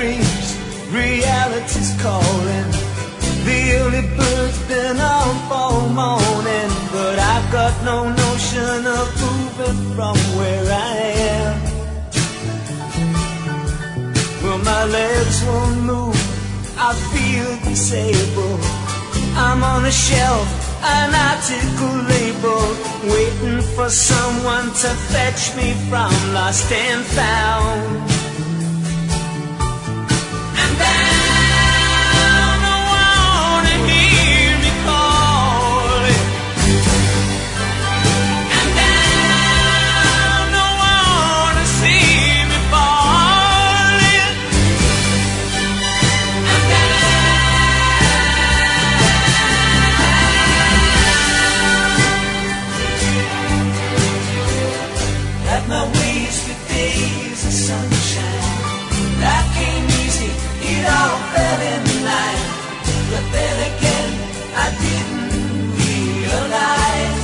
dreams, reality's calling. The early bird's been out all morning, but I've got no notion of moving from where I am. Well, my legs won't move, I feel disabled. I'm on a shelf, an article labeled, waiting for someone to fetch me from lost and found. And I don't wanna hear me calling. And I don't wanna see me falling. And at my waist with days of sunshine, life came easy, it all fell in line. But then again, I didn't realize,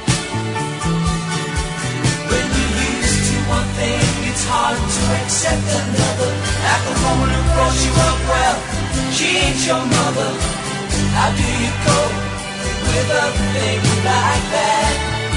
when you're used to one thing, it's hard to accept another. Like the woman who brought you up, well, she ain't your mother. How do you cope with a thing like that?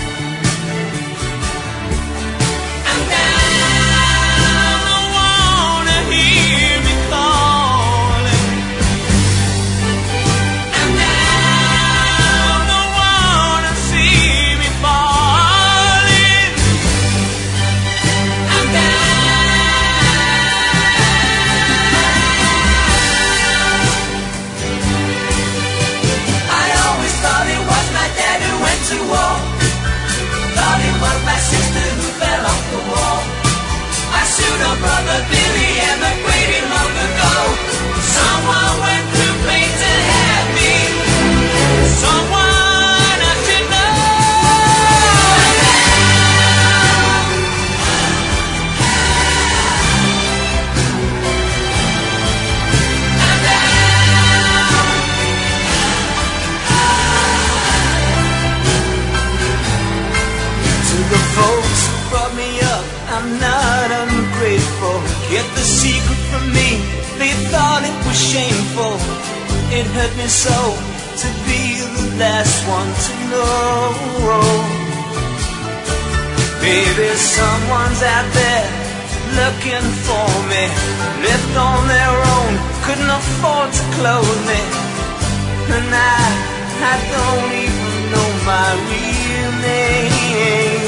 Brother Billy emigrated long ago. Someone went to plane to have me. Someone I should know. To the folks who brought me up, I'm not ungrateful. Kept the secret from me, they thought it was shameful. It hurt me so to be the last one to know. Maybe someone's out there looking for me, left on their own, couldn't afford to clothe me. And I don't even know my real name.